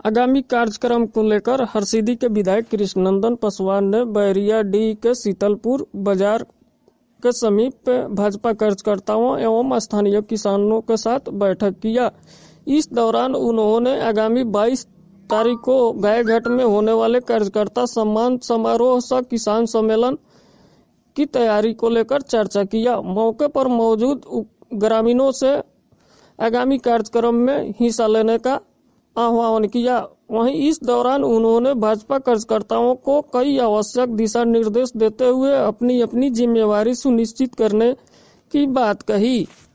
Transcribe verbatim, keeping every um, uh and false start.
आगामी कार्यक्रम को लेकर हरसिद्धि के विधायक कृष्णनंदन पासवान ने बैरिया डी के शीतलपुर बाजार के समीप भाजपा कार्यकर्ताओं एवं स्थानीय किसानों के साथ बैठक किया। इस दौरान उन्होंने आगामी बाईस तारीख को गायघाट में होने वाले कार्यकर्ता सम्मान समारोह सह किसान सम्मेलन की तैयारी को लेकर चर्चा किया। मौके पर मौजूद ग्रामीणों से आगामी कार्यक्रम में हिस्सा लेने का आह्वान किया। वहीं इस दौरान उन्होंने भाजपा कार्यकर्ताओं को कई आवश्यक दिशा निर्देश देते हुए अपनी अपनी जिम्मेवारी सुनिश्चित करने की बात कही।